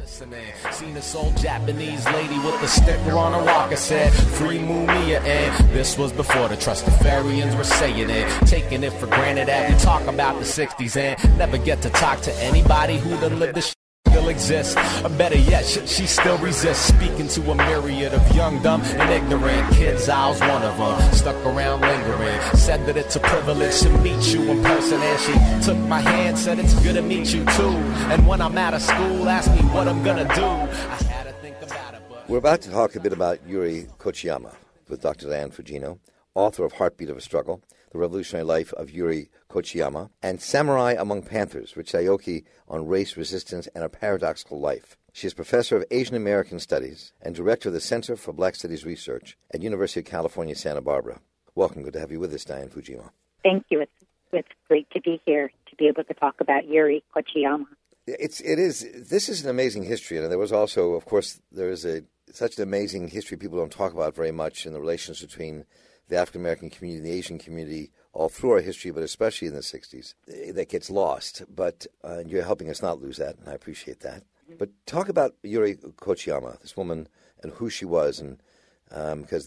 listening. Seen this old Japanese lady with a sticker on her walker said, "Free Mumia," and this was before the Trustafarians were saying it. Taking it for granted that we talk about the 60s and never get to talk to anybody who done lived this still exists. Or better yet, she still resists speaking to a myriad of young, dumb, and ignorant kids. I was one of them, stuck around lingering. Said that it's a privilege to meet you in person, and she took my hand, said it's good to meet you too. And when I'm out of school, asked me what I'm gonna do. I had to think about it, but... We're about to talk a bit about Yuri Kochiyama with Dr. Diane Fujino, author of Heartbeat of a Struggle, The Revolutionary Life of Yuri Kochiyama, and Samurai Among Panthers, with Sayoki on Race, Resistance, and a Paradoxical Life. She is Professor of Asian American Studies and Director of the Center for Black Studies Research at University of California, Santa Barbara. Welcome. Good to have you with us, Diane Fujima. Thank you. It's great to be here, to be able to talk about Yuri Kochiyama. It is. This is an amazing history, and there was also, of course, there is such an amazing history people don't talk about very much in the relations between the African-American community and the Asian community all through our history, but especially in the 60s. That gets lost, but you're helping us not lose that, and I appreciate that. Mm-hmm. But talk about Yuri Kochiyama, this woman, and who she was, and because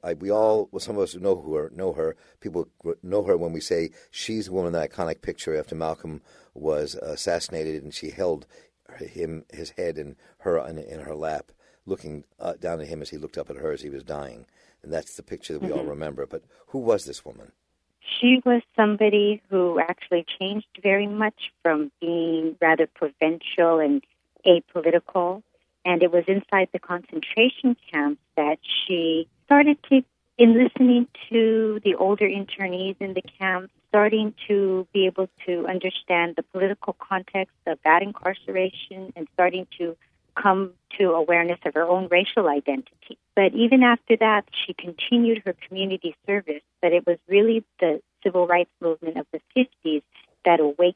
some of us who know her, people know her when we say she's the woman, that iconic picture after Malcolm was assassinated, and she held his head in her lap, looking down at him as he looked up at her as he was dying. And that's the picture that we all remember. But who was this woman? She was somebody who actually changed very much from being rather provincial and apolitical. And it was inside the concentration camps that she started in listening to the older internees in the camps, starting to be able to understand the political context of that incarceration and starting to come to awareness of her own racial identity. But even after that, she continued her community service. But it was really the civil rights movement of the 50s that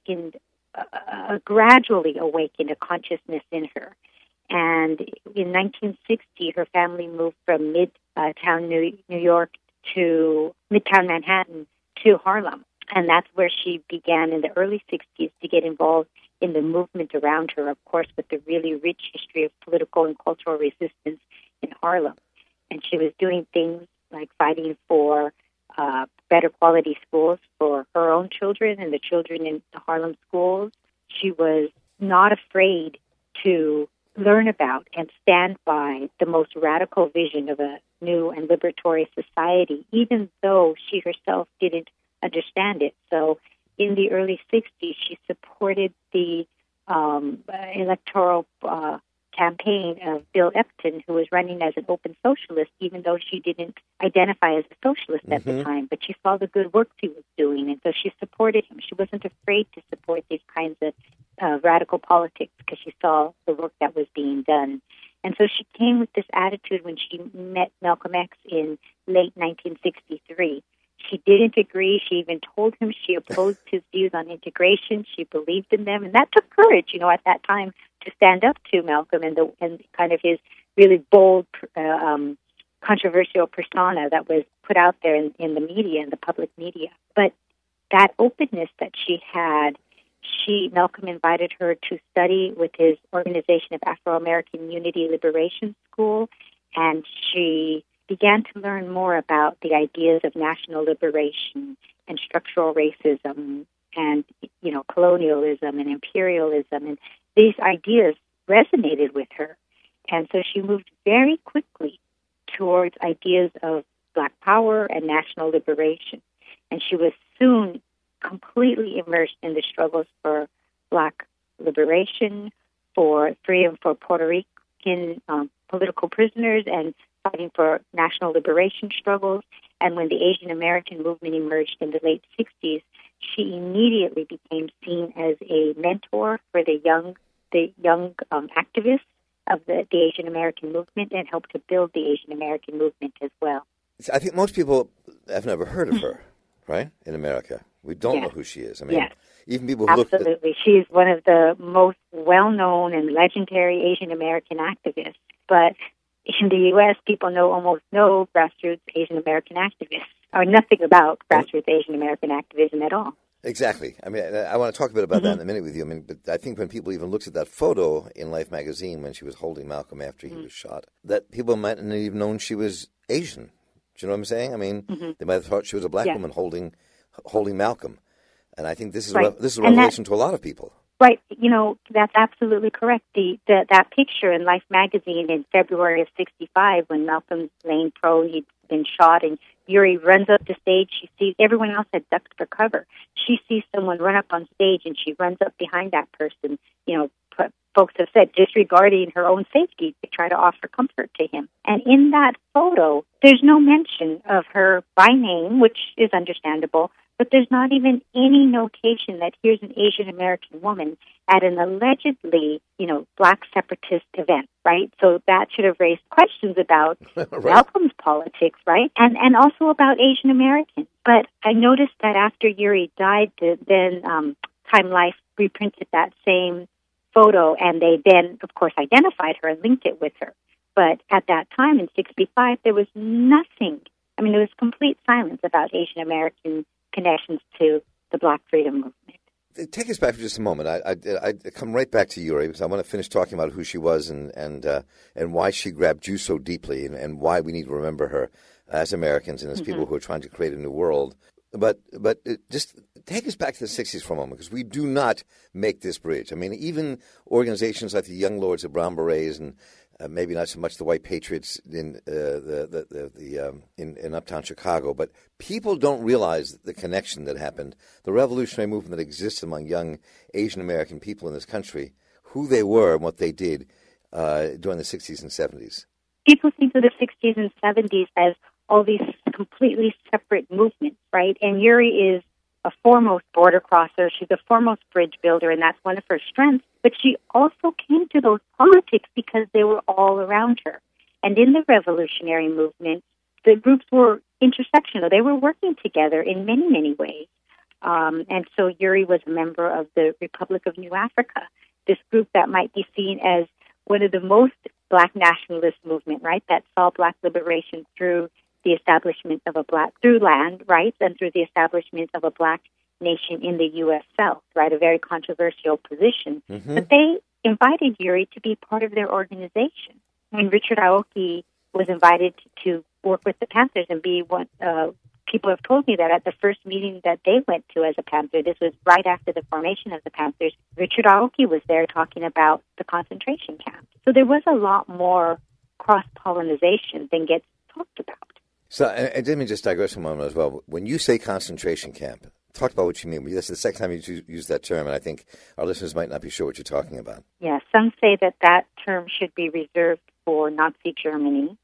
gradually awakened a consciousness in her. And in 1960, her family moved from Midtown New York to Midtown Manhattan to Harlem. And that's where she began in the early 60s to get involved in the movement around her, of course, with the really rich history of political and cultural resistance in Harlem. And she was doing things like fighting for better quality schools for her own children and the children in the Harlem schools. She was not afraid to learn about and stand by the most radical vision of a new and liberatory society, even though she herself didn't understand it. So in the early 60s, she supported the electoral campaign of Bill Epton, who was running as an open socialist, even though she didn't identify as a socialist at the time. But she saw the good work he was doing, and so she supported him. She wasn't afraid to support these kinds of radical politics because she saw the work that was being done. And so she came with this attitude when she met Malcolm X in late 1963. She didn't agree. She even told him she opposed his views on integration. She believed in them, and that took courage, at that time, to stand up to Malcolm and kind of his really bold, controversial persona that was put out there in the media, in the public media. But that openness that she had, Malcolm invited her to study with his Organization of Afro-American Unity Liberation School, and she began to learn more about the ideas of national liberation and structural racism and, colonialism and imperialism. And these ideas resonated with her. And so she moved very quickly towards ideas of Black power and national liberation. And she was soon completely immersed in the struggles for Black liberation, for freedom for Puerto Rican political prisoners, and fighting for national liberation struggles. And when the Asian American movement emerged in the late 60s, she immediately became seen as a mentor for the young activists of the Asian American movement and helped to build the Asian American movement as well. I think most people have never heard of her, right, in America. We don't know who she is. Even people who Absolutely. She's one of the most well-known and legendary Asian American activists. But in the U.S., people almost no grassroots Asian American activists, or nothing about grassroots Asian American activism at all. Exactly. I mean, I want to talk a bit about that in a minute with you. I mean, but I think when people even looked at that photo in Life magazine when she was holding Malcolm after he was shot, that people might not have even known she was Asian. Do you know what I'm saying? I mean, they might have thought she was a black woman holding Malcolm. And I think this is this is a revelation to a lot of people. Right. You know, that's absolutely correct. That picture in Life magazine in February of '65 when Malcolm's laying prone, he'd been shot, and Yuri runs up the stage. She sees everyone else had ducked for cover. She sees someone run up on stage, and she runs up behind that person. You know, folks have said disregarding her own safety to try to offer comfort to him. And in that photo, there's no mention of her by name, which is understandable, but there's not even any notation that here's an Asian American woman at an allegedly, black separatist event, right? So that should have raised questions about Right. Malcolm's politics, right? And also about Asian Americans. But I noticed that after Yuri died, then Time Life reprinted that same photo, and they then, of course, identified her and linked it with her. But at that time, in '65, there was nothing. I mean, there was complete silence about Asian American connections to the Black Freedom Movement. Take us back for just a moment. I come right back to Yuri because I want to finish talking about who she was and why she grabbed you so deeply and why we need to remember her as Americans and as people who are trying to create a new world. But just take us back to the '60s for a moment, because we do not make this bridge. I mean, even organizations like the Young Lords of Brown Berets and maybe not so much the White Patriots in in uptown Chicago, but people don't realize the connection that happened, the revolutionary movement that exists among young Asian American people in this country, who they were and what they did during the '60s and '70s. People think of the '60s and '70s as all these completely separate movements, right? And Yuri is a foremost border crosser. She's a foremost bridge builder, and that's one of her strengths. But she also came to those politics because they were all around her. And in the revolutionary movement, the groups were intersectional. They were working together in many, many ways. And so Yuri was a member of the Republic of New Africa, this group that might be seen as one of the most Black nationalist movement, right, that saw Black liberation through the establishment of through land rights and through the establishment of a Black nation in the U.S. South, right, a very controversial position. But they invited Yuri to be part of their organization. When Richard Aoki was invited to work with the Panthers and be one, people have told me that at the first meeting that they went to as a Panther, this was right after the formation of the Panthers, Richard Aoki was there talking about the concentration camp. So there was a lot more cross-pollinization than gets talked about. So, and let me just digress for a moment as well. When you say concentration camp, talk about what you mean. This is the second time you use that term, and I think our listeners might not be sure what you're talking about. Yeah, some say that term should be reserved for Nazi Germany.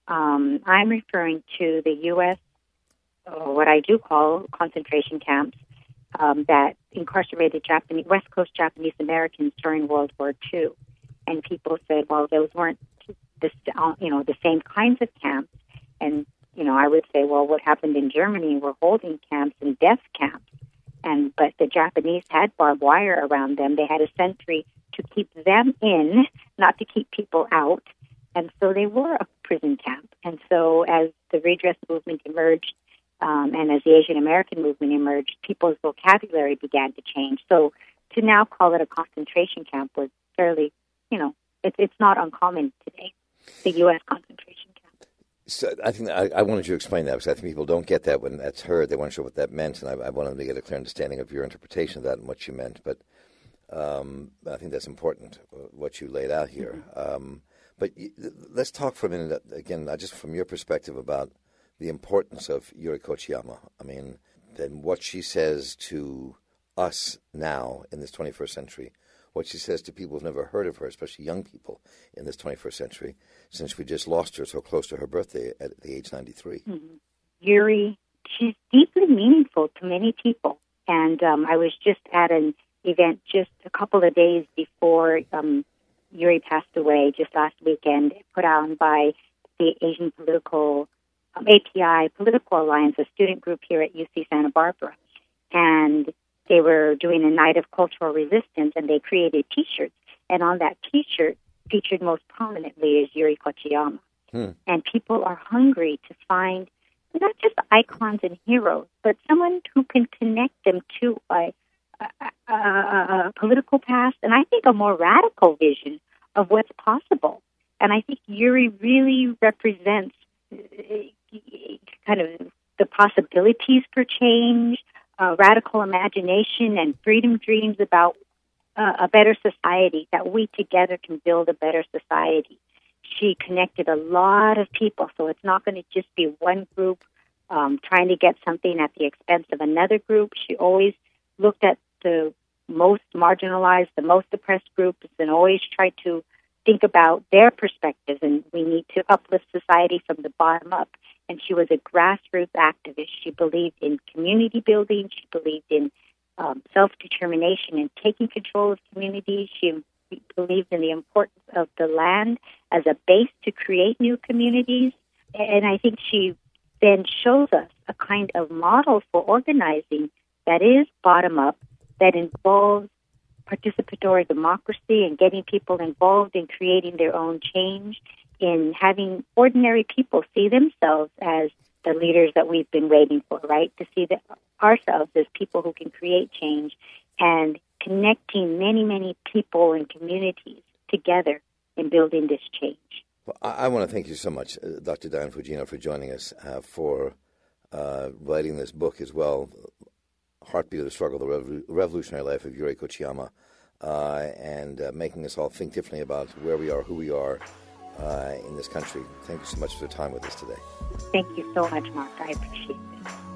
I'm referring to the U.S., what I do call concentration camps, that incarcerated West Coast Japanese Americans during World War II. And people said, well, those weren't the same kinds of camps. And I would say, well, what happened in Germany were holding camps and death camps. But the Japanese had barbed wire around them. They had a sentry to keep them in, not to keep people out. And so they were a prison camp. And so as the redress movement emerged, and as the Asian American movement emerged, people's vocabulary began to change. So to now call it a concentration camp was fairly, it's not uncommon today, the U.S. concentration camp. So I think I wanted you to explain that, because I think people don't get that when that's heard. They weren't sure what that meant, and I wanted them to get a clear understanding of your interpretation of that and what you meant. But I think that's important, what you laid out here. But let's talk for a minute, again, not just from your perspective, about the importance of Yuri Kochiyama. I mean, then what she says to us now in this 21st century, what she says to people who've never heard of her, especially young people in this 21st century, since we just lost her so close to her birthday at the age 93. Yuri, she's deeply meaningful to many people. And I was just at an event just a couple of days before Yuri passed away, just last weekend, put on by the Asian API Political Alliance, a student group here at UC Santa Barbara. And they were doing a night of cultural resistance, and they created T-shirts. And on that T-shirt, featured most prominently is Yuri Kochiyama. And people are hungry to find not just icons and heroes, but someone who can connect them to a political past, and I think a more radical vision of what's possible. And I think Yuri really represents kind of the possibilities for change, radical imagination, and freedom dreams about a better society, that we together can build a better society. She connected a lot of people, so it's not going to just be one group trying to get something at the expense of another group. She always looked at the most marginalized, the most oppressed groups, and always tried to think about their perspectives, and we need to uplift society from the bottom up. And she was a grassroots activist. She believed in community building. She believed in self-determination and taking control of communities. She believed in the importance of the land as a base to create new communities. And I think she then shows us a kind of model for organizing that is bottom-up, that involves participatory democracy and getting people involved in creating their own change, in having ordinary people see themselves as the leaders that we've been waiting for, right? To see ourselves as people who can create change, and connecting many, many people and communities together in building this change. Well, I want to thank you so much, Dr. Diane Fujino, for joining us, for writing this book as well, Heartbeat of the Struggle, the Revolutionary Life of Yuri Kochiyama, and making us all think differently about where we are, who we are in this country. Thank you so much for the time with us today. Thank you so much, Mark. I appreciate it.